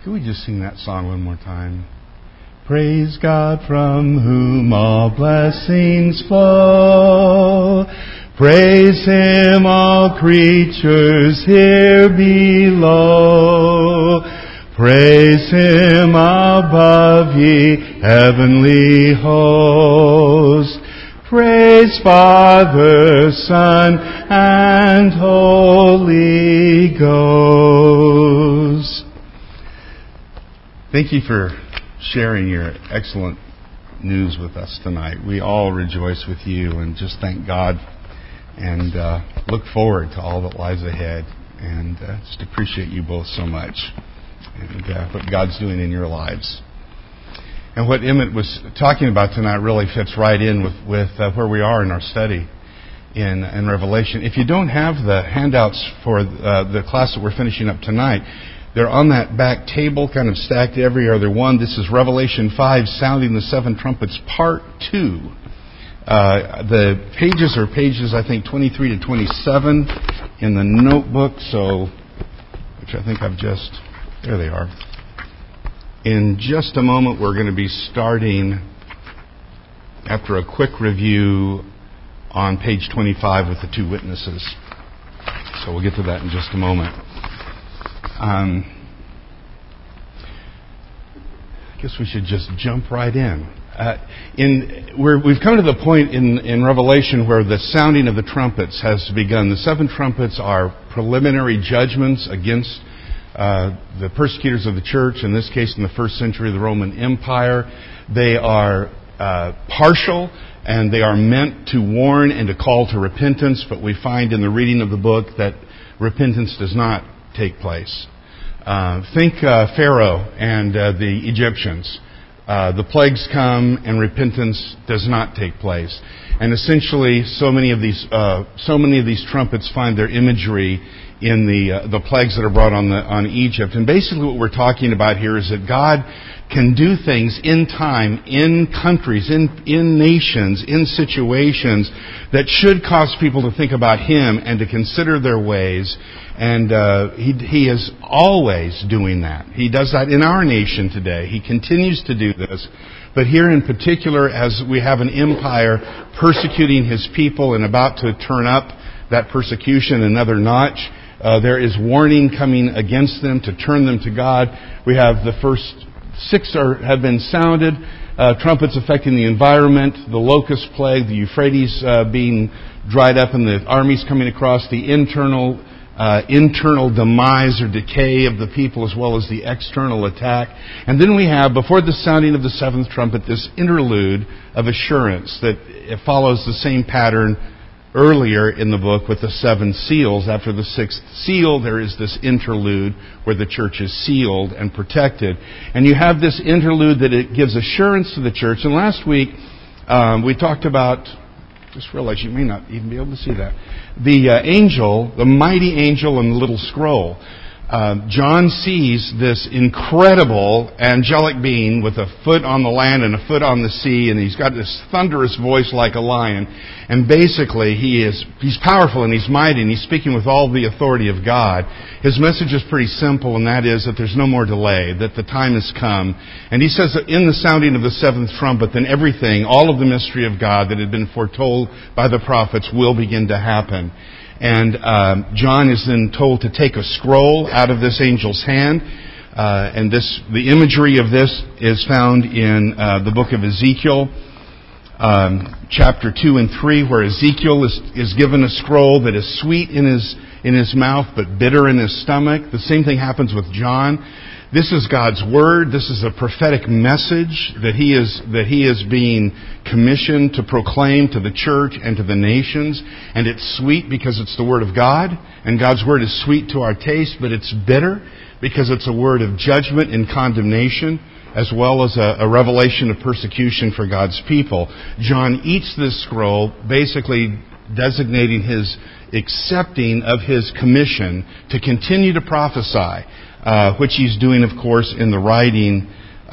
Could we just sing that song one more time? Praise God from whom all blessings flow. Praise Him, all creatures here below. Praise Him above, ye heavenly hosts. Praise Father, Son, and Holy Ghost. Thank you for sharing your excellent news with us tonight. We all rejoice with you and just thank God and look forward to all that lies ahead, and just appreciate you both so much and what God's doing in your lives. And what Emmett was talking about tonight really fits right in with where we are in our study in Revelation. If you don't have the handouts for the class that we're finishing up tonight, they're on that back table, kind of stacked every other one. This is Revelation 5, Sounding the Seven Trumpets, Part 2. The pages are pages, I think, 23 to 27 in the notebook, which I think I've just... There they are. In just a moment, we're going to be starting, after a quick review, on page 25 with the two witnesses. So we'll get to that in just a moment. I guess we should just jump right in. We've come to the point in Revelation where the sounding of the trumpets has begun. The seven trumpets are preliminary judgments against the persecutors of the church, in this case in the first century of the Roman Empire. They are partial, and they are meant to warn and to call to repentance, but we find in the reading of the book that repentance does not take place. Think Pharaoh and the Egyptians. The plagues come and repentance does not take place. And essentially, so many of these trumpets find their imagery in the plagues that are brought on Egypt. And basically what we're talking about here is that God can do things in time, in countries, in nations, in situations that should cause people to think about Him and to consider their ways. And He is always doing that. He does that in our nation today. He continues to do this. But here in particular, as we have an empire persecuting His people and about to turn up that persecution another notch, there is warning coming against them to turn them to God. We have the first 6 have been sounded, trumpets affecting the environment, the locust plague, the Euphrates being dried up and the armies coming across, the internal demise or decay of the people as well as the external attack. And then we have, before the sounding of the seventh trumpet, this interlude of assurance that it follows the same pattern earlier in the book with the 7 seals. After the 6th seal, there is this interlude where the church is sealed and protected. And you have this interlude that it gives assurance to the church. And last week, we talked about, just realized you may not even be able to see that, the angel, the mighty angel in the little scroll. John sees this incredible angelic being with a foot on the land and a foot on the sea, and he's got this thunderous voice like a lion. And basically, he's powerful and he's mighty, and he's speaking with all the authority of God. His message is pretty simple, and that is that there's no more delay, that the time has come. And he says that in the sounding of the seventh trumpet, then everything, all of the mystery of God that had been foretold by the prophets will begin to happen. And John is then told to take a scroll out of this angel's hand. And the imagery of this is found in the book of Ezekiel, chapter 2 and 3, where Ezekiel is given a scroll that is sweet in his mouth but bitter in his stomach. The same thing happens with John. This is God's Word. This is a prophetic message that he is being commissioned to proclaim to the church and to the nations. And it's sweet because it's the Word of God. And God's Word is sweet to our taste, but it's bitter because it's a word of judgment and condemnation, as well as a revelation of persecution for God's people. John eats this scroll, basically designating his accepting of his commission to continue to prophesy, which he's doing, of course, in the writing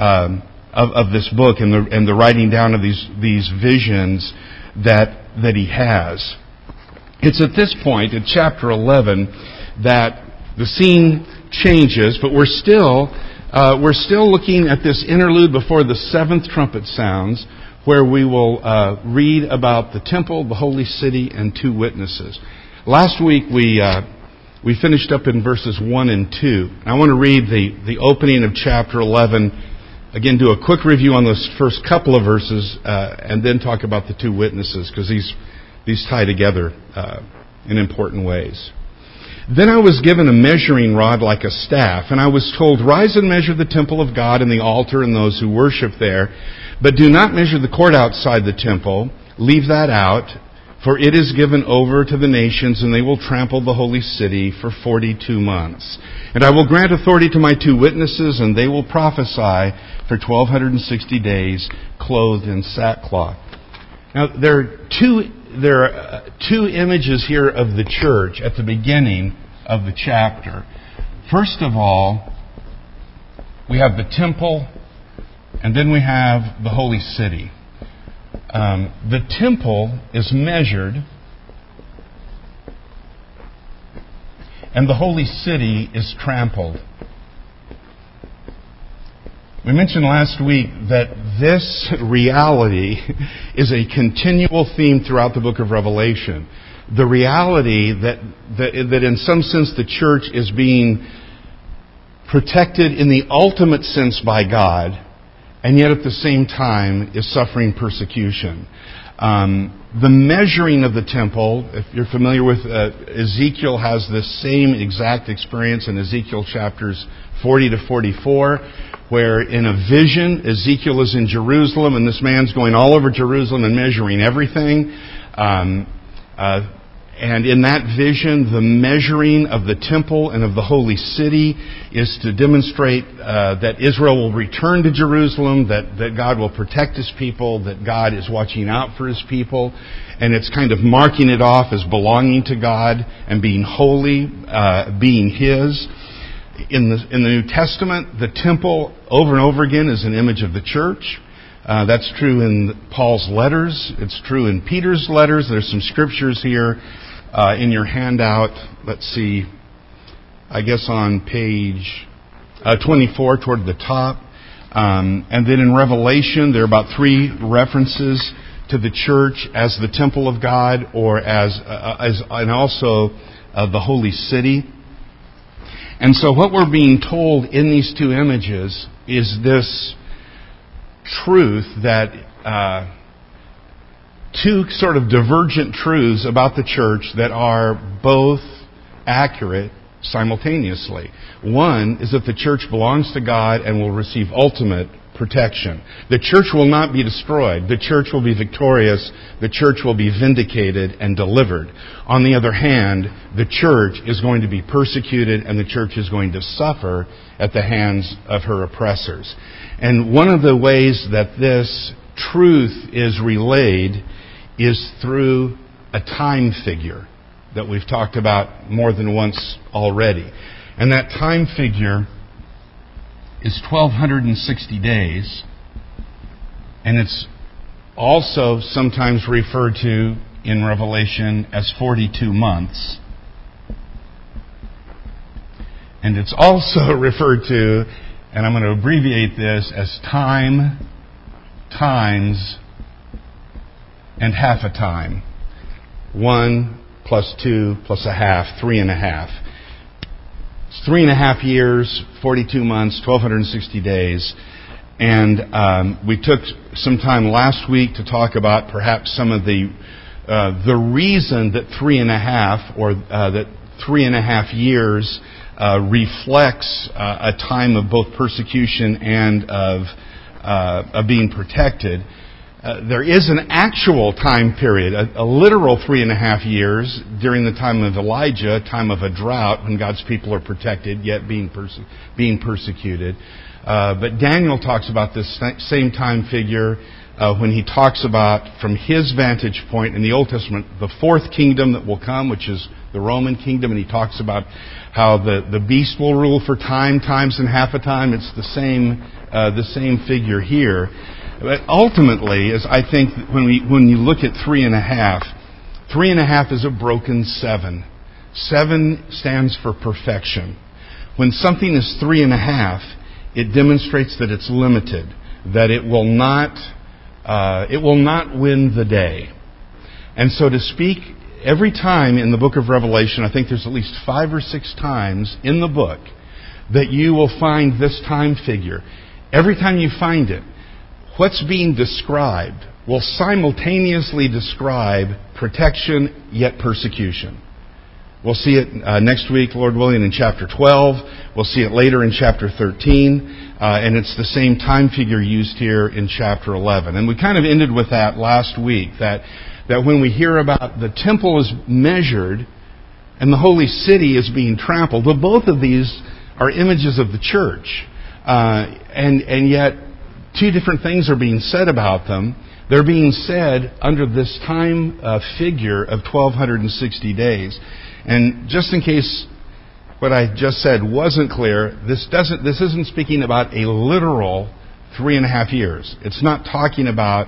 of this book and the writing down of these visions that he has. It's at this point, in chapter 11, that the scene changes, but we're still We're still looking at this interlude before the seventh trumpet sounds, where we will read about the temple, the holy city, and two witnesses. Last week we finished up in verses 1 and 2. I want to read the opening of chapter 11, again do a quick review on those first couple of verses, and then talk about the two witnesses, because these tie together in important ways. Then I was given a measuring rod like a staff, and I was told, "Rise and measure the temple of God and the altar and those who worship there, but do not measure the court outside the temple. Leave that out, for it is given over to the nations, and they will trample the holy city for 42 months. And I will grant authority to my two witnesses, and they will prophesy for 1,260 days, clothed in sackcloth." Now, there are two images here of the church at the beginning of the chapter. First of all, we have the temple, and then we have the holy city. The temple is measured, and the holy city is trampled. We mentioned last week that this reality is a continual theme throughout the book of Revelation. The reality that in some sense the church is being protected in the ultimate sense by God, and yet at the same time is suffering persecution. The measuring of the temple, if you're familiar with Ezekiel, has this same exact experience in Ezekiel chapters 40 to 44, where in a vision, Ezekiel is in Jerusalem, and this man's going all over Jerusalem and measuring everything. And in that vision, the measuring of the temple and of the holy city is to demonstrate that Israel will return to Jerusalem, that God will protect His people, that God is watching out for His people. And it's kind of marking it off as belonging to God and being holy, being His. In the New Testament, the temple over and over again is an image of the church. That's true in Paul's letters. It's true in Peter's letters. There's some scriptures here in your handout. Let's see, I guess on page 24 toward the top. And then in Revelation, there are about 3 references to the church as the temple of God, or as and also the holy city. And so what we're being told in these two images is this truth that two sort of divergent truths about the church that are both accurate simultaneously. One is that the church belongs to God and will receive ultimate protection. The church will not be destroyed. The church will be victorious. The church will be vindicated and delivered. On the other hand, the church is going to be persecuted, and the church is going to suffer at the hands of her oppressors. And one of the ways that this truth is relayed is through a time figure that we've talked about more than once already. And that time figure is 1,260 days, and it's also sometimes referred to in Revelation as 42 months. And it's also referred to, and I'm going to abbreviate this, as time, times, and half a time. 1 plus 2 plus a half, 3.5. It's 3.5 years, 42 months, 1,260 days. And we took some time last week to talk about perhaps some of the reason that 3.5 or that 3.5 years reflects a time of both persecution and of being protected. There is an actual time period, a literal 3.5 years during the time of Elijah, a time of a drought when God's people are protected yet being persecuted. But Daniel talks about this same time figure when he talks about, from his vantage point in the Old Testament, the fourth kingdom that will come, which is the Roman kingdom, and he talks about how the beast will rule for time, times, and half a time. It's the same figure here. But ultimately, as I think when you look at 3.5, 3.5 is a broken 7. 7 stands for perfection. When something is 3.5, it demonstrates that it's limited, that it will not win the day. And so to speak, every time in the book of Revelation, I think there's at least 5 or 6 times in the book that you will find this time figure. Every time you find it, what's being described will simultaneously describe protection yet persecution. We'll see it next week, Lord willing, in chapter 12. We'll see it later in chapter 13. And it's the same time figure used here in chapter 11. And we kind of ended with that last week, that when we hear about the temple is measured and the holy city is being trampled, well, both of these are images of the church. And yet, 2 different things are being said about them. They're being said under this time figure of 1,260 days. And just in case what I just said wasn't clear, this isn't speaking about a literal 3.5 years. It's not talking about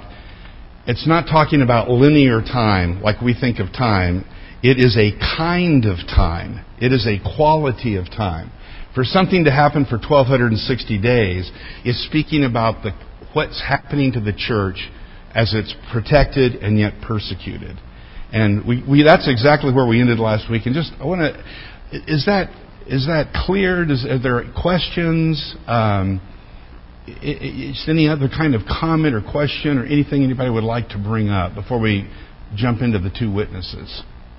linear time like we think of time. It is a kind of time. It is a quality of time. For something to happen for 1,260 days is speaking about what's happening to the church as it's protected and yet persecuted. And that's exactly where we ended last week. And is that clear? Are there questions? Is any other kind of comment or question or anything anybody would like to bring up before we jump into the 2 witnesses?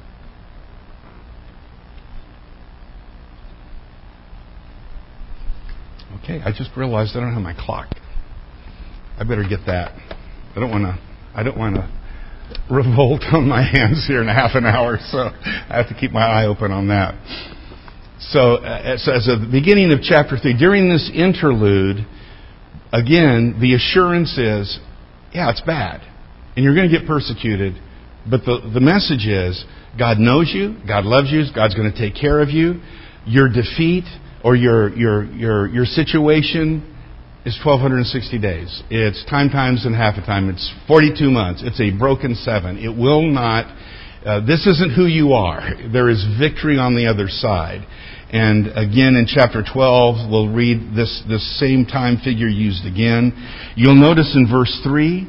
Okay, I just realized I don't have my clock. I better get that. I don't want to revolt on my hands here in half an hour, so I have to keep my eye open on that. So as the beginning of chapter 3, during this interlude, again, the assurance is, yeah, it's bad, and you're going to get persecuted, but the message is, God knows you, God loves you, God's going to take care of you. Your defeat or your situation is 1,260 days. It's times and half a time. It's 42 months. It's a broken 7. It will not... this isn't who you are. There is victory on the other side. And again, in chapter 12, we'll read this same time figure used again. You'll notice in verse 3...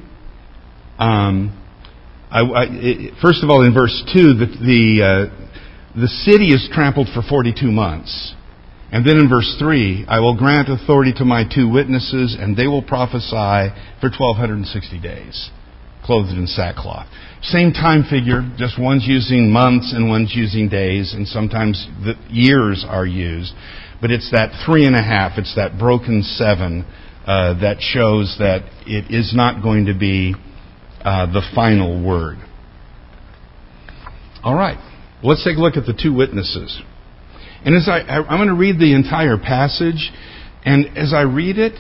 first of all, in verse 2, the city is trampled for 42 months. And then in verse 3, I will grant authority to my 2 witnesses, and they will prophesy for 1,260 days, clothed in sackcloth. Same time figure, just one's using months and one's using days, and sometimes the years are used. But it's that 3.5, it's that broken 7 that shows that it is not going to be the final word. All right, let's take a look at the 2 witnesses. And as I'm going to read the entire passage, and as I read it,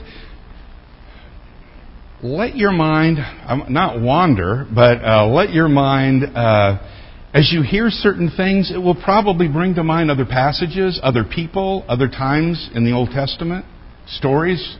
let your mind, not wander, but let your mind, as you hear certain things, it will probably bring to mind other passages, other people, other times in the Old Testament, stories.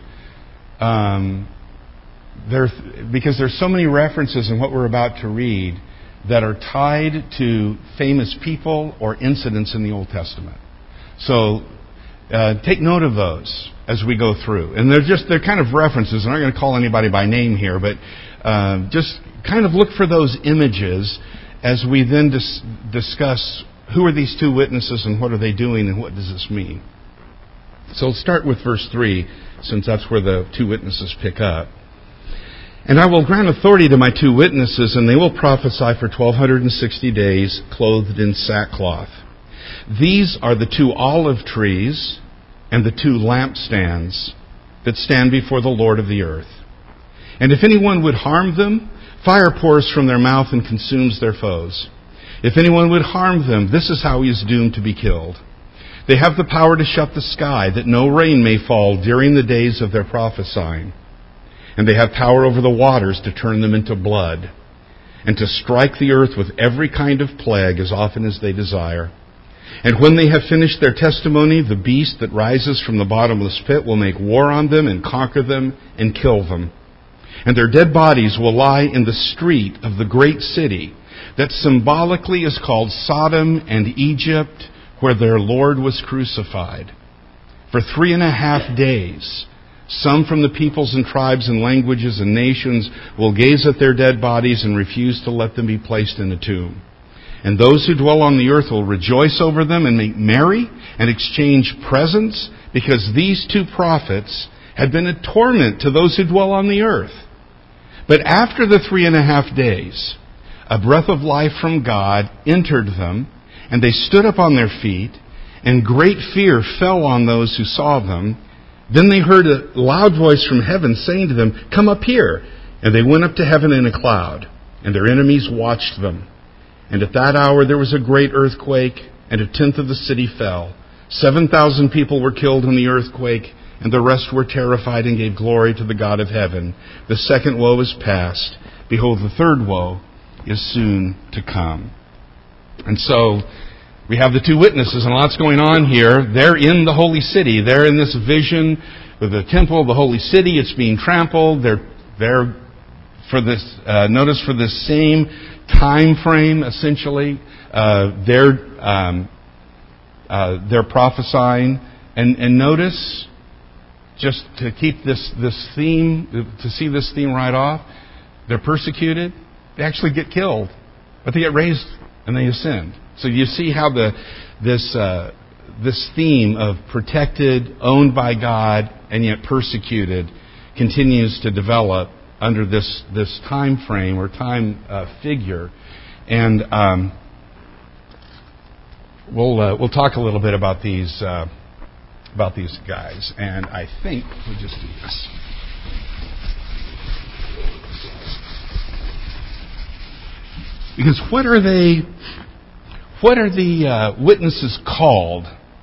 Because there's so many references in what we're about to read that are tied to famous people or incidents in the Old Testament. So take note of those as we go through. And they're kind of references. I'm not going to call anybody by name here, but just kind of look for those images as we then discuss who are these 2 witnesses and what are they doing and what does this mean. So let's start with verse 3, since that's where the 2 witnesses pick up. And I will grant authority to my 2 witnesses, and they will prophesy for 1,260 days, clothed in sackcloth. These are the 2 olive trees and the 2 lampstands that stand before the Lord of the earth. And if anyone would harm them, fire pours from their mouth and consumes their foes. If anyone would harm them, this is how he is doomed to be killed. They have the power to shut the sky, that no rain may fall during the days of their prophesying. And they have power over the waters to turn them into blood, and to strike the earth with every kind of plague as often as they desire. And when they have finished their testimony, the beast that rises from the bottomless pit will make war on them and conquer them and kill them. And their dead bodies will lie in the street of the great city that symbolically is called Sodom and Egypt, where their Lord was crucified. For 3.5 days Some from the peoples and tribes and languages and nations will gaze at their dead bodies and refuse to let them be placed in a tomb. And those who dwell on the earth will rejoice over them and make merry and exchange presents, because these two prophets had been a torment to those who dwell on the earth. But after the 3.5 days, a breath of life from God entered them, and they stood up on their feet, and great fear fell on those who saw them. Then they heard a loud voice from heaven saying to them, "Come up here." And they went up to heaven in a cloud, and their enemies watched them. And at that hour there was a great earthquake, and 1/10 of the city fell. 7,000 people were killed in the earthquake, and the rest were terrified and gave glory to the God of heaven. The second woe is past. Behold, the third woe is soon to come. And so we have the two witnesses, and lots going on here. They're in the holy city. They're in this vision of the temple, the holy city. It's being trampled. They're for this. Notice for this same time frame, essentially. They're prophesying, and notice, just to keep this theme, to see this theme right off. They're persecuted. They actually get killed, but they get raised and they ascend. So you see how this theme of protected, owned by God, and yet persecuted continues to develop under this time frame or time figure. And we'll talk a little bit about these guys. And I think we'll just do this. Because what are the witnesses called?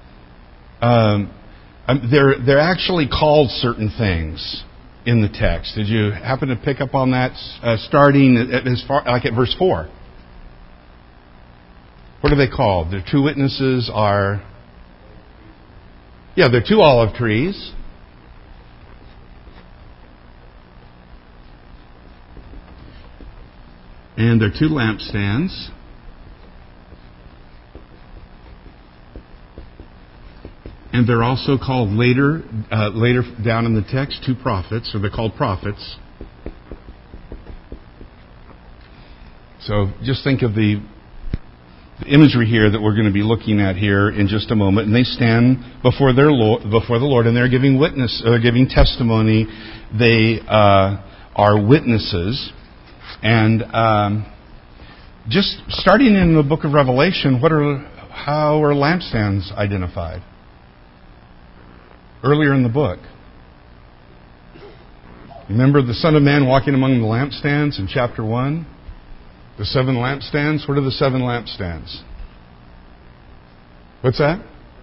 They're actually called certain things in the text. Did you happen to pick up on that? Starting at verse 4. What are they called? The two witnesses are. Yeah, they're two olive trees. And they're two lampstands. And they're also called later down in the text, two prophets, or they're called prophets. So just think of the imagery here that we're going to be looking at here in just a moment. And they stand before the Lord, and they're giving giving testimony. They are witnesses. And just starting in the book of Revelation, how are lampstands identified? Earlier in the book. Remember the Son of Man walking among the lampstands in chapter 1? The 7 lampstands? What are the 7 lampstands? What's that?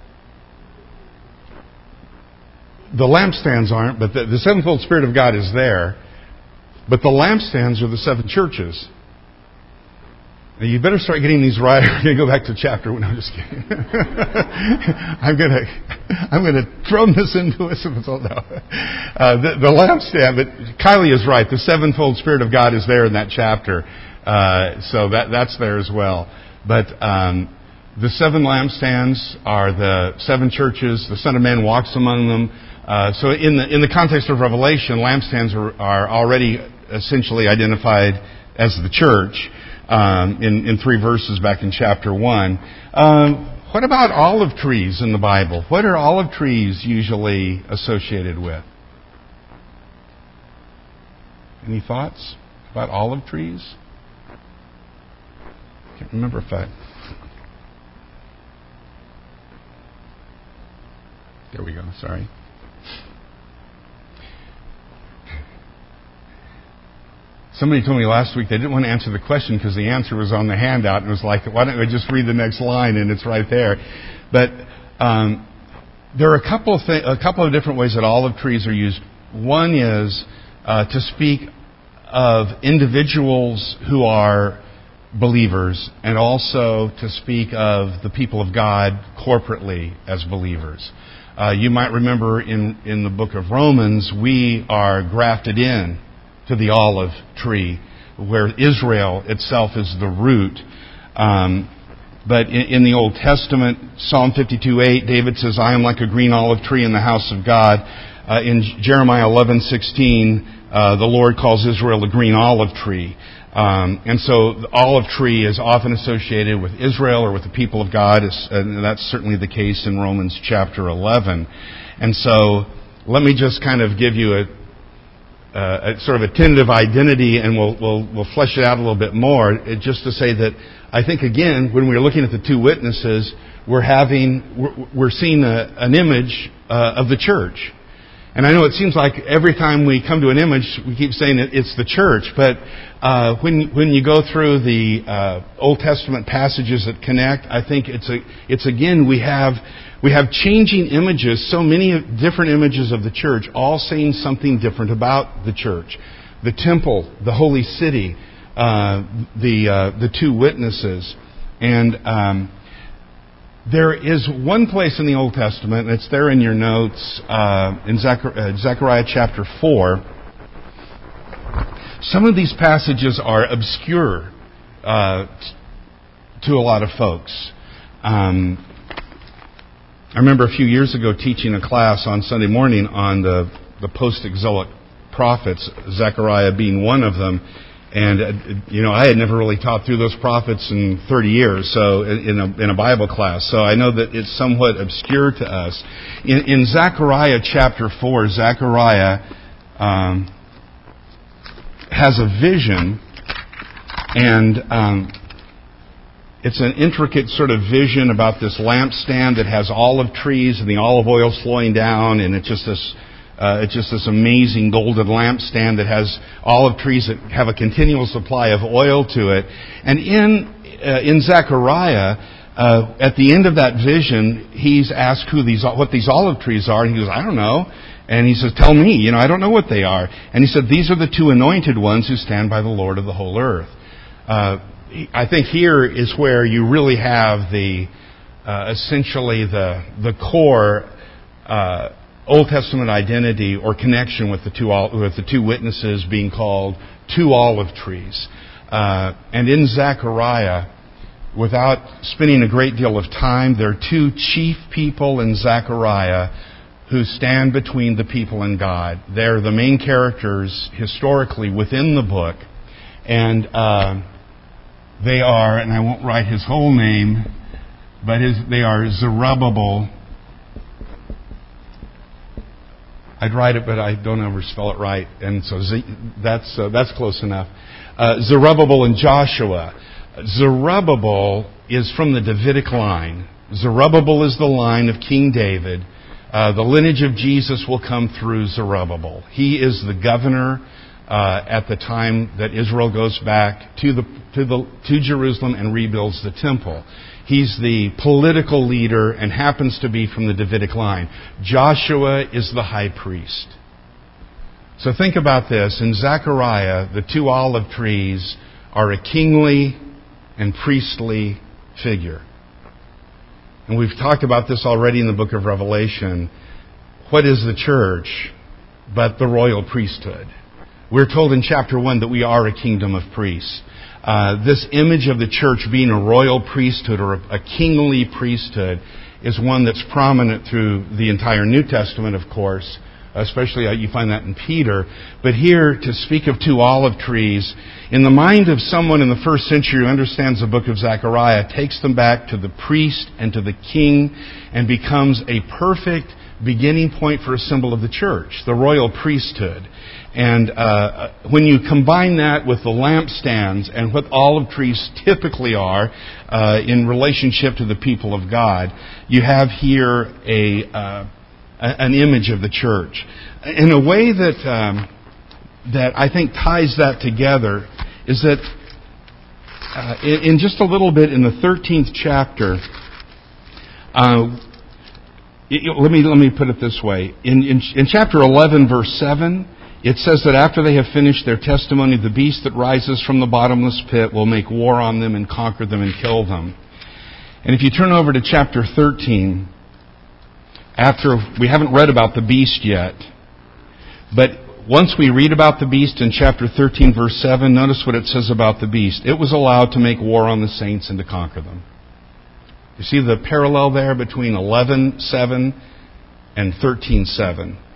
The lampstands aren't, but the sevenfold Spirit of God is there. But the lampstands are the 7 churches. Now you better start getting these right. I'm going to go back to chapter 1. No, I'm just kidding. I'm going to drum this into us if it's all no. The lampstand, but Kylie is right. The sevenfold Spirit of God is there in that chapter. So that's there as well. But the 7 lampstands are the 7 churches. The Son of Man walks among them. So in the context of Revelation, lampstands are already essentially identified as the church in 3 verses back in chapter 1. What about olive trees in the Bible? What are olive trees usually associated with? Any thoughts about olive trees? I can't remember if There we go, sorry. Somebody told me last week they didn't want to answer the question because the answer was on the handout, and it was like, why don't we just read the next line and it's right there. But there are a couple of different ways that olive trees are used. One is to speak of individuals who are believers, and also to speak of the people of God corporately as believers. You might remember in the book of Romans, we are grafted in to the olive tree, where Israel itself is the root. But in the Old Testament, Psalm 52:8, David says, "I am like a green olive tree in the house of God." In Jeremiah 11:16, the Lord calls Israel a green olive tree. And so the olive tree is often associated with Israel or with the people of God, and that's certainly the case in Romans chapter 11. And so let me just kind of give you a sort of a tentative identity, and we'll flesh it out a little bit more. Just to say that I think, again, when we're looking at the two witnesses, we're seeing an image of the church. And I know it seems like every time we come to an image, we keep saying it's the church. But when you go through the Old Testament passages that connect, I think it's again we have changing images, so many different images of the church, all saying something different about the church. The temple, the holy city, the two witnesses, and there is one place in the Old Testament, and it's there in your notes, in Zechariah chapter 4. Some of these passages are obscure to a lot of folks. I remember a few years ago teaching a class on Sunday morning on the post-exilic prophets, Zechariah being one of them. And, I had never really taught through those prophets in 30 years, so in a Bible class. So I know that it's somewhat obscure to us. In Zechariah chapter 4, Zechariah has a vision, and it's an intricate sort of vision about this lampstand that has olive trees and the olive oil flowing down, and it's just this amazing golden lampstand that has olive trees that have a continual supply of oil to it. And in Zechariah, at the end of that vision, he's asked what these olive trees are, and he goes, I don't know. And he says, tell me, I don't know what they are. And he said, these are the two anointed ones who stand by the Lord of the whole earth. I think here is where you really have essentially the core Old Testament identity or connection with the two witnesses being called two olive trees. And in Zechariah, without spending a great deal of time, there are two chief people in Zechariah who stand between the people and God. They're the main characters historically within the book. And they are, and I won't write his whole name, but they are Zerubbabel. I'd write it, but I don't ever spell it right, and so that's close enough. Zerubbabel and Joshua. Zerubbabel is from the Davidic line. Zerubbabel is the line of King David. The lineage of Jesus will come through Zerubbabel. He is the governor at the time that Israel goes back to Jerusalem and rebuilds the temple. He's the political leader and happens to be from the Davidic line. Joshua is the high priest. So think about this. In Zechariah, the two olive trees are a kingly and priestly figure. And we've talked about this already in the book of Revelation. What is the church but the royal priesthood? We're told in chapter 1 that we are a kingdom of priests. This image of the church being a royal priesthood or a kingly priesthood is one that's prominent through the entire New Testament, of course. Especially you find that in Peter. But here, to speak of two olive trees, in the mind of someone in the first century who understands the book of Zechariah, takes them back to the priest and to the king and becomes a perfect beginning point for a symbol of the church, the royal priesthood. And when you combine that with the lampstands and what olive trees typically are in relationship to the people of God, you have here an image of the church. In a way that I think ties that together is that in just a little bit in the 13th chapter, let me put it this way. In chapter 11, verse 7, it says that after they have finished their testimony, the beast that rises from the bottomless pit will make war on them and conquer them and kill them. And if you turn over to chapter 13, after we haven't read about the beast yet, but once we read about the beast in chapter 13, verse 7, notice what it says about the beast. It was allowed to make war on the saints and to conquer them. You see the parallel there between 11:7 and 13:7.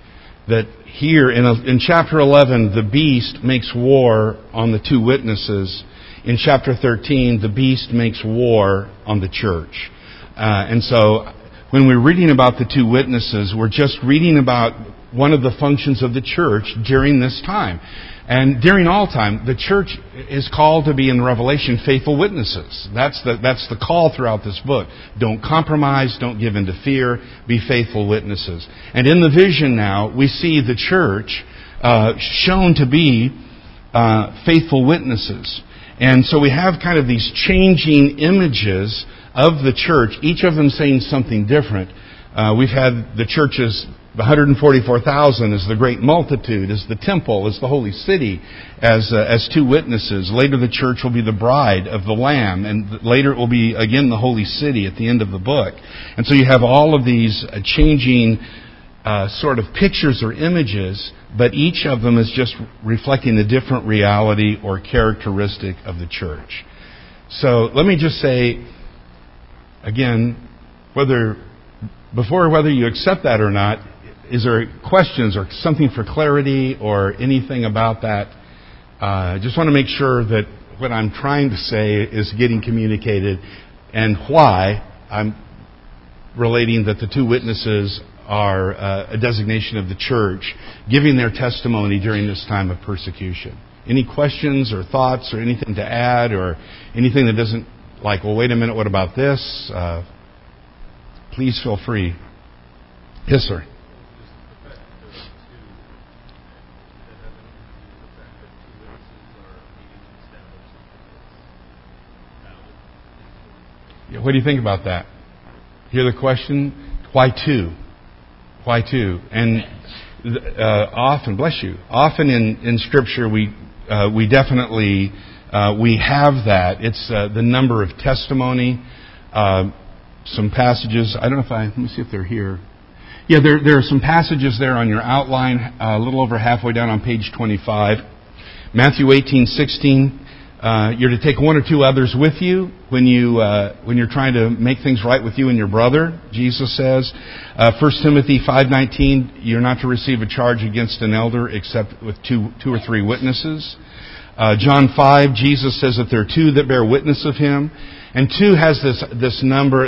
that here in chapter 11, the beast makes war on the two witnesses. In chapter 13, the beast makes war on the church. And so when we're reading about the two witnesses, we're just reading about one of the functions of the church during this time. And during all time, the church is called to be, in Revelation, faithful witnesses. That's the call throughout this book. Don't compromise, don't give in to fear, be faithful witnesses. And in the vision now, we see the church shown to be faithful witnesses. And so we have kind of these changing images of the church, each of them saying something different. We've had the churches, the 144,000 as the great multitude, as the temple, as the holy city, as two witnesses. Later the church will be the bride of the Lamb, and later it will be again the holy city at the end of the book. And so you have all of these changing sort of pictures or images, but each of them is just reflecting a different reality or characteristic of the church. So let me just say, again, whether you accept that or not, is there questions or something for clarity or anything about that? I just want to make sure that what I'm trying to say is getting communicated, and why I'm relating that the two witnesses are a designation of the church, giving their testimony during this time of persecution. Any questions or thoughts or anything to add, or anything that doesn't, like, well, wait a minute, what about this? Please feel free. Yes, sir. What do you think about that? Hear the question? Why two? Why two? And often, bless you, often in Scripture we definitely we have that. It's the number of testimony. Some passages. I don't know if let me see if they're here. Yeah, there are some passages there on your outline, a little over halfway down on page 25. Matthew 18:16. You're to take one or two others with you when you're trying to make things right with you and your brother, Jesus says. 1 Timothy 5:19, you're not to receive a charge against an elder except with two or three witnesses. John 5, Jesus says that there are two that bear witness of him. And two has this number,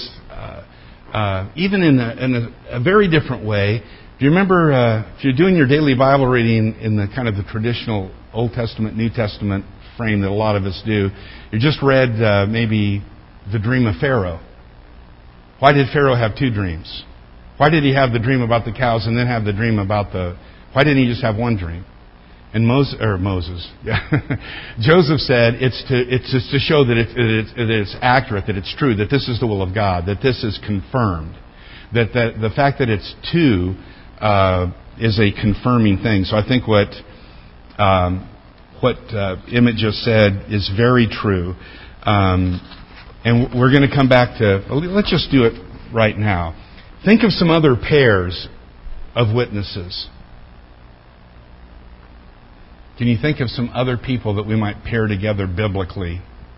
even in a very different way. Do you remember, if you're doing your daily Bible reading in the kind of the traditional Old Testament, New Testament frame that a lot of us do, you just read maybe the dream of Pharaoh. Why did Pharaoh have two dreams? Why did he have the dream about the cows and then have the dream about why didn't he just have one dream? And Moses, Joseph said it's just to show that it's accurate, that it's true, that this is the will of God, that this is confirmed, that the fact that it's two is a confirming thing. So I think what Emmett just said is very true, and we're going to come back to. Let's just do it right now. Think of some other pairs of witnesses. Can you think of some other people that we might pair together biblically?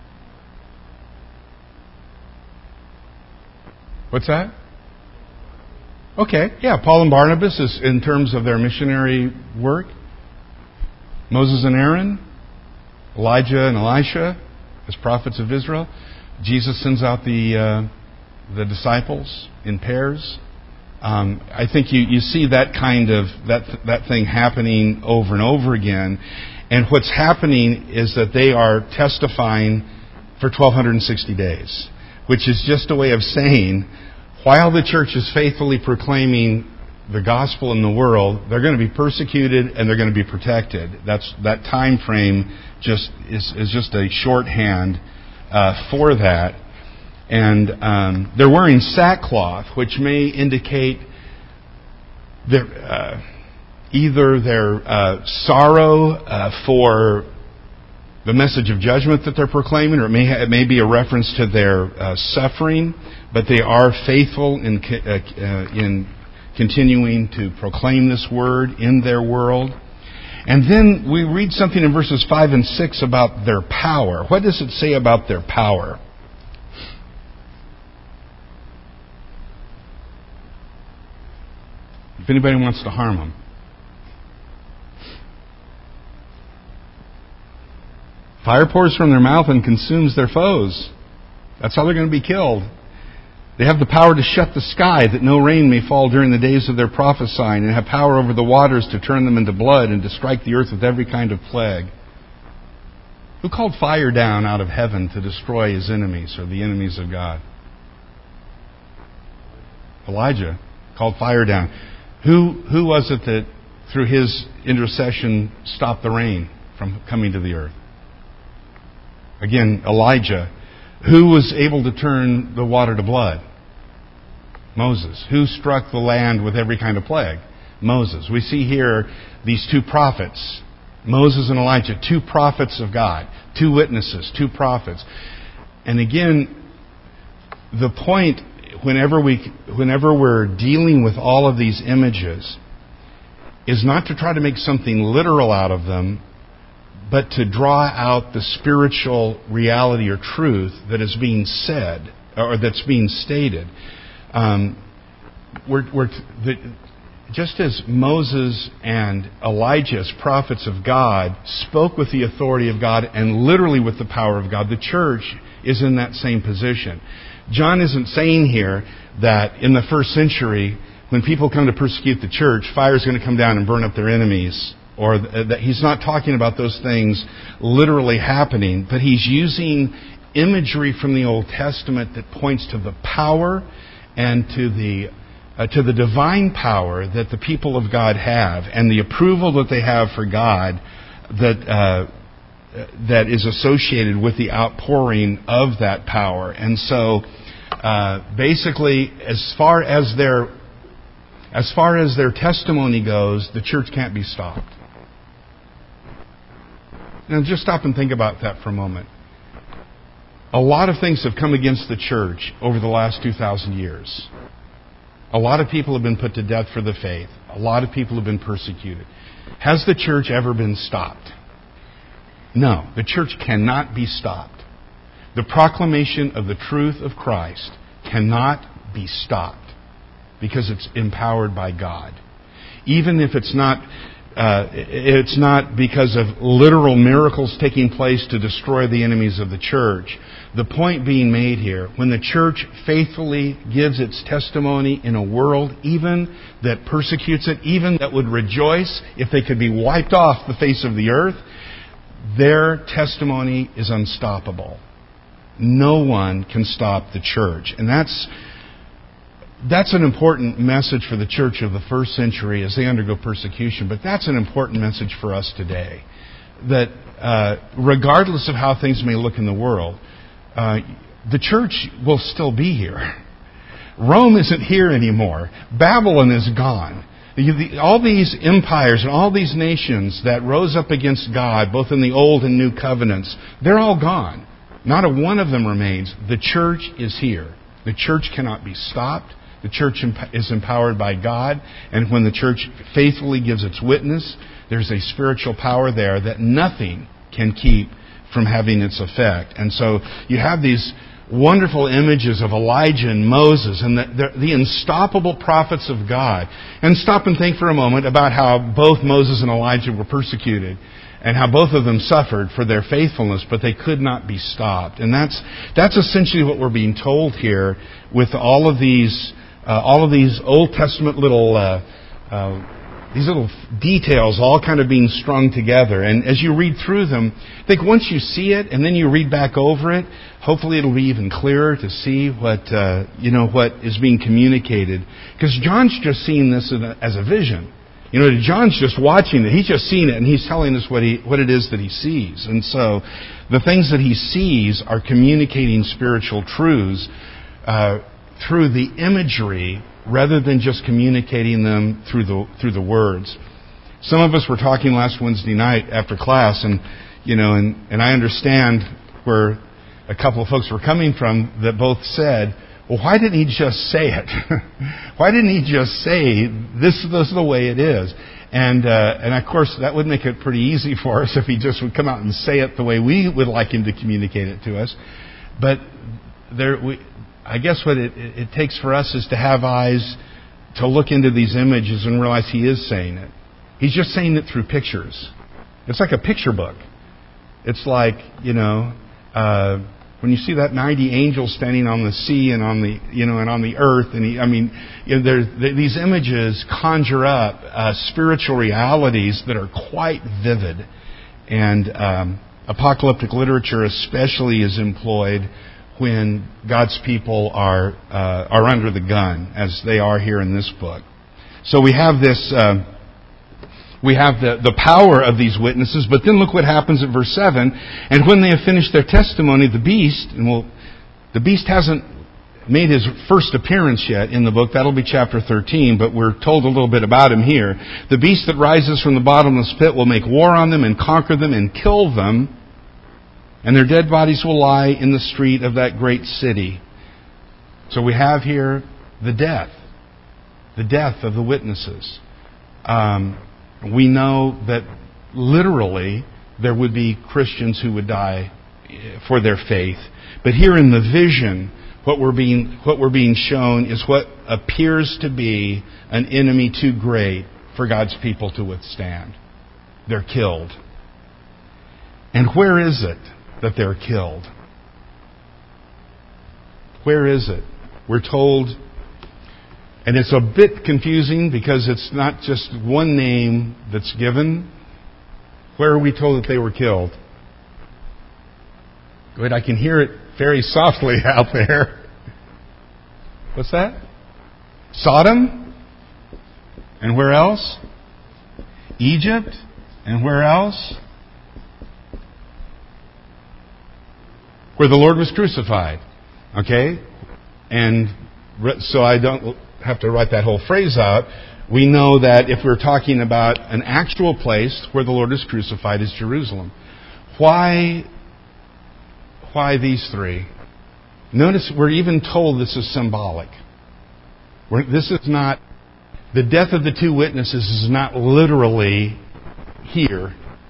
What's that? Okay, yeah, Paul and Barnabas is in terms of their missionary work. Moses and Aaron, Elijah and Elisha as prophets of Israel. Jesus sends out the disciples in pairs. I think you see that kind of that thing happening over and over again, and what's happening is that they are testifying for 1,260 days, which is just a way of saying, while the church is faithfully proclaiming the gospel in the world, they're going to be persecuted and they're going to be protected. That time frame is just a shorthand for that. And they're wearing sackcloth, which may indicate either their sorrow for the message of judgment that they're proclaiming, or it may be a reference to their suffering, but they are faithful in continuing to proclaim this word in their world. And then we read something in verses 5 and 6 about their power. What does it say about their power? If anybody wants to harm them. Fire pours from their mouth and consumes their foes. That's how they're going to be killed. They have the power to shut the sky that no rain may fall during the days of their prophesying, and have power over the waters to turn them into blood and to strike the earth with every kind of plague. Who called fire down out of heaven to destroy his enemies, or the enemies of God? Elijah called fire down. Who was it that through his intercession stopped the rain from coming to the earth? Again, Elijah. Who was able to turn the water to blood? Moses. Who struck the land with every kind of plague? Moses. We see here these two prophets, Moses and Elijah, two prophets of God, two witnesses, two prophets. And again, the point, whenever we're dealing with all of these images, is not to try to make something literal out of them, but to draw out the spiritual reality or truth that is being said, or that's being stated. Just as Moses and Elijah, as prophets of God, spoke with the authority of God and literally with the power of God, the church is in that same position. John isn't saying here that in the first century, when people come to persecute the church, fire is going to come down and burn up their enemies. Or that he's not talking about those things literally happening, but he's using imagery from the Old Testament that points to the power and to the divine power that the people of God have, and the approval that they have for God that is associated with the outpouring of that power. And so, basically, as far as their testimony goes, the church can't be stopped. Now, just stop and think about that for a moment. A lot of things have come against the church over the last 2,000 years. A lot of people have been put to death for the faith. A lot of people have been persecuted. Has the church ever been stopped? No, the church cannot be stopped. The proclamation of the truth of Christ cannot be stopped because it's empowered by God. Even if it's not because of literal miracles taking place to destroy the enemies of the church. The point being made here, when the church faithfully gives its testimony in a world even that persecutes it, even that would rejoice if they could be wiped off the face of the earth, their testimony is unstoppable. No one can stop the church. And that's an important message for the church of the first century as they undergo persecution, but that's an important message for us today. That regardless of how things may look in the world, the church will still be here. Rome isn't here anymore. Babylon is gone. All these empires and all these nations that rose up against God, both in the Old and New Covenants, they're all gone. Not a one of them remains. The church is here. The church cannot be stopped. The church is empowered by God, and when the church faithfully gives its witness, there's a spiritual power there that nothing can keep from having its effect. And so you have these wonderful images of Elijah and Moses and the unstoppable prophets of God. And stop and think for a moment about how both Moses and Elijah were persecuted and how both of them suffered for their faithfulness, but they could not be stopped. And that's essentially what we're being told here with all of these Old Testament these little details all kind of being strung together. And as you read through them, I think once you see it and then you read back over it, hopefully it'll be even clearer to see what is being communicated. Because John's just seeing this as a vision. John's just watching it. He's just seen it, and he's telling us what it is that he sees. And so the things that he sees are communicating spiritual truths through the imagery rather than just communicating them through the words. Some of us were talking last Wednesday night after class, and I understand where a couple of folks were coming from that both said, well, why didn't he just say it? Why didn't he just say, this is the way it is? And of course, that would make it pretty easy for us if he just would come out and say it the way we would like him to communicate it to us. But I guess what it takes for us is to have eyes to look into these images and realize he is saying it. He's just saying it through pictures. It's like a picture book. It's like, when you see that 90 angels standing on the sea and on the, and on the earth, and these images conjure up spiritual realities that are quite vivid. And apocalyptic literature especially is employed when God's people are under the gun, as they are here in this book. So we have this. We have the power of these witnesses, but then look what happens at verse 7. And when they have finished their testimony, the beast hasn't made his first appearance yet in the book. That'll be chapter 13, but we're told a little bit about him here. The beast that rises from the bottomless pit will make war on them and conquer them and kill them, and their dead bodies will lie in the street of that great city. So we have here the death of the witnesses. We know that literally there would be Christians who would die for their faith. But here in the vision, what we're being shown is what appears to be an enemy too great for God's people to withstand. They're killed. And where is it that they're killed? Where is it? We're told. And it's a bit confusing because it's not just one name that's given. Where are we told that they were killed? Wait, I can hear it very softly out there. What's that? Sodom? And where else? Egypt? And where else? Where the Lord was crucified. Okay? And so I don't have to write that whole phrase out. We know that if we're talking about an actual place where the Lord is crucified is Jerusalem. Why these three? Notice we're even told this is symbolic. This is not, the death of the two witnesses is not literally here.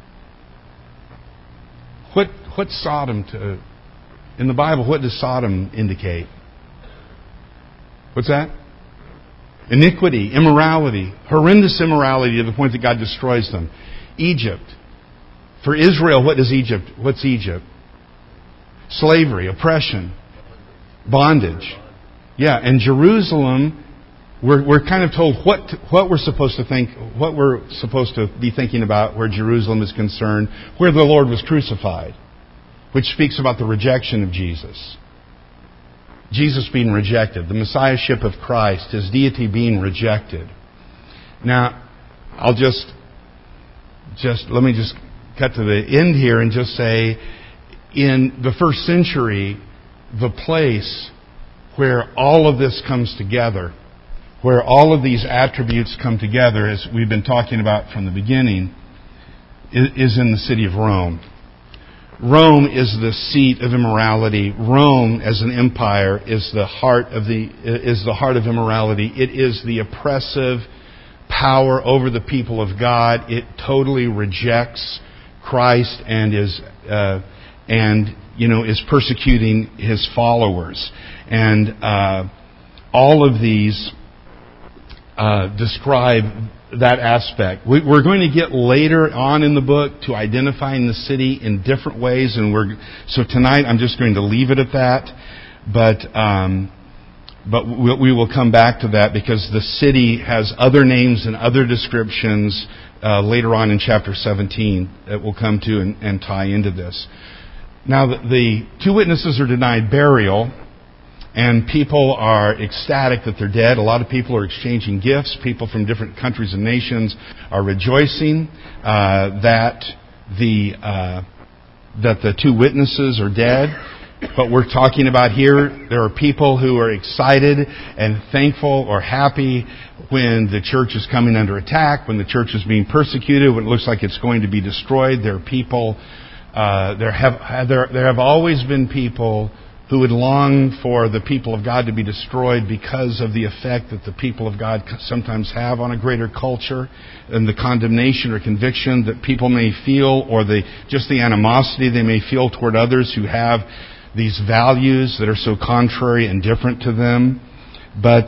What's Sodom in the Bible, what does Sodom indicate? What's that? Iniquity, immorality, horrendous immorality to the point that God destroys them. Egypt. For Israel, what's Egypt? Slavery, oppression, bondage. Yeah, and Jerusalem, we're kind of told what we're supposed to think, what we're supposed to be thinking about where Jerusalem is concerned, where the Lord was crucified, which speaks about the rejection of Jesus. Jesus being rejected, the Messiahship of Christ, His deity being rejected. Now, I'll just let me just cut to the end here and just say, in the first century, the place where all of this comes together, where all of these attributes come together, as we've been talking about from the beginning, is in the city of Rome. Rome is the seat of immorality. Rome, as an empire, is the heart of immorality. It is the oppressive power over the people of God. It totally rejects Christ and is persecuting His followers. And all of these describe that aspect. We're going to get later on in the book to identifying the city in different ways, and so tonight I'm just going to leave it at that. But we will come back to that because the city has other names and other descriptions later on in chapter 17 that we'll come to and tie into this. Now, the two witnesses are denied burial, and people are ecstatic that they're dead. A lot of people are exchanging gifts. People from different countries and nations are rejoicing that the two witnesses are dead. But we're talking about here, there are people who are excited and thankful or happy when the church is coming under attack, when the church is being persecuted, when it looks like it's going to be destroyed. There are people, there have always been people who would long for the people of God to be destroyed because of the effect that the people of God sometimes have on a greater culture, and the condemnation or conviction that people may feel, or just the animosity they may feel toward others who have these values that are so contrary and different to them. But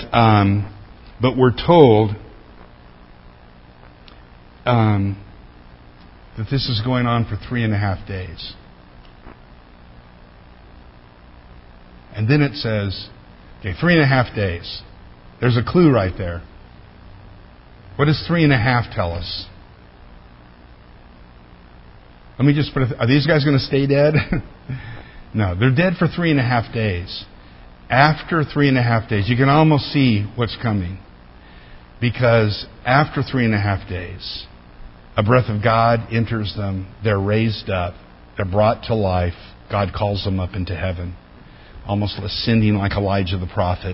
we're told that this is going on for 3.5 days. And then it says, okay, 3.5 days. There's a clue right there. What does 3.5 tell us? Let me just put it, are these guys going to stay dead? No, they're dead for 3.5 days. After 3.5 days, you can almost see what's coming. Because after 3.5 days, a breath of God enters them. They're raised up. They're brought to life. God calls them up into heaven. Almost ascending like Elijah the prophet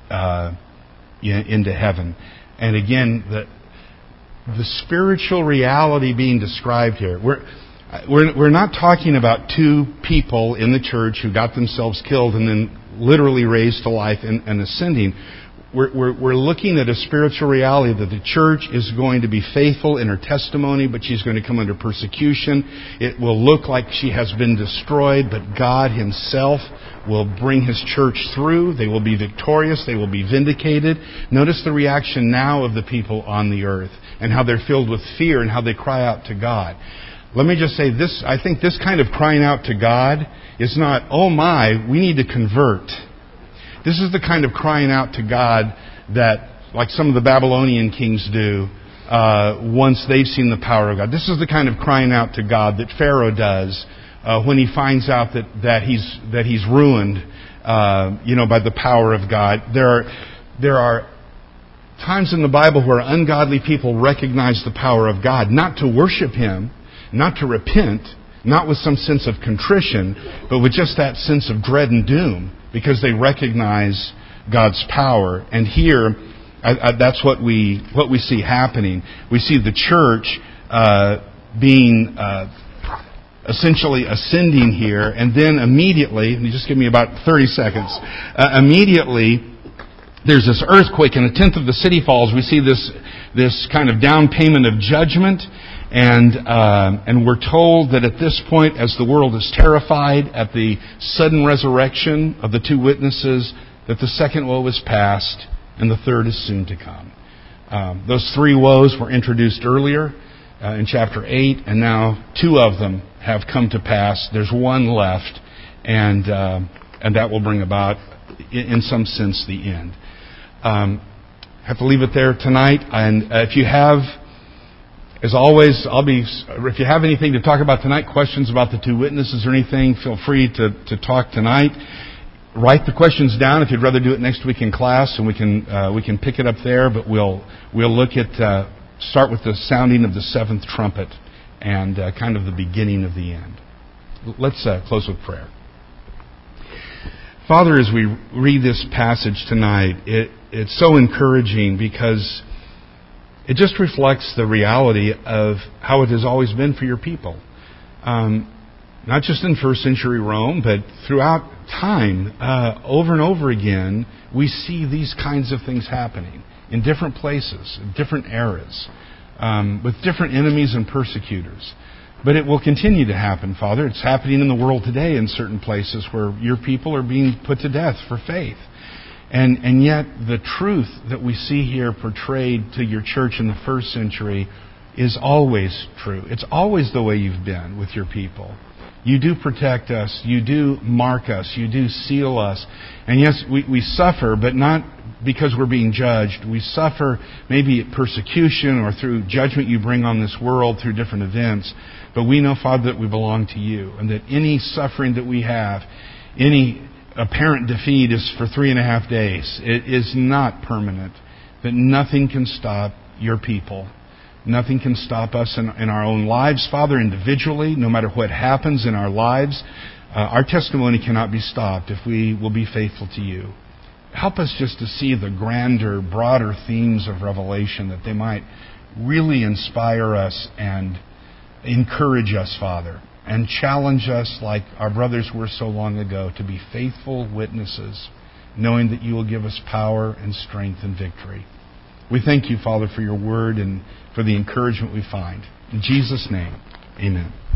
into heaven. And again, the spiritual reality being described here. We're not talking about two people in the church who got themselves killed and then literally raised to life and ascending. We're looking at a spiritual reality that the church is going to be faithful in her testimony, but she's going to come under persecution. It will look like she has been destroyed, but God Himself will bring His church through. They will be victorious. They will be vindicated. Notice the reaction now of the people on the earth and how they're filled with fear and how they cry out to God. Let me just say this. I think this kind of crying out to God is not, oh my, we need to convert. This is the kind of crying out to God that, like some of the Babylonian kings do, once they've seen the power of God. This is the kind of crying out to God that Pharaoh does when he finds out that he's ruined, by the power of God. There are times in the Bible where ungodly people recognize the power of God, not to worship Him, not to repent, not with some sense of contrition, but with just that sense of dread and doom, because they recognize God's power. And here, that's what we see happening. We see the church being essentially ascending here, and then immediately, and you just give me about 30 seconds, immediately there's this earthquake and 1/10 of the city falls. We see this kind of down payment of judgment. And we're told that at this point, as the world is terrified at the sudden resurrection of the two witnesses, that the second woe is past and the third is soon to come. Those 3 woes were introduced earlier in chapter 8, and now 2 of them have come to pass. There's 1 left, and that will bring about, in some sense, the end. Have to leave it there tonight, and if you have... As always, if you have anything to talk about tonight, questions about the 2 witnesses or anything, feel free to talk tonight. Write the questions down if you'd rather do it next week in class, and we can pick it up there. But we'll look at start with the sounding of the 7th trumpet and kind of the beginning of the end. Let's close with prayer. Father, as we read this passage tonight, it's so encouraging because it just reflects the reality of how it has always been for your people. Not just in first century Rome, but throughout time, over and over again, we see these kinds of things happening in different places, in different eras, with different enemies and persecutors. But it will continue to happen, Father. It's happening in the world today in certain places where your people are being put to death for faith. And yet the truth that we see here portrayed to your church in the first century is always true. It's always the way you've been with your people. You do protect us. You do mark us. You do seal us. And yes, we suffer, but not because we're being judged. We suffer maybe persecution or through judgment you bring on this world through different events. But we know, Father, that we belong to you, and that any suffering that we have, any apparent defeat is for 3.5 days. It is not permanent. That nothing can stop your people. Nothing can stop us in our own lives, Father, individually, no matter what happens in our lives. Our testimony cannot be stopped if we will be faithful to you. Help us just to see the grander, broader themes of Revelation, that they might really inspire us and encourage us, Father, and challenge us like our brothers were so long ago to be faithful witnesses, knowing that you will give us power and strength and victory. We thank you, Father, for your word and for the encouragement we find. In Jesus' name, amen.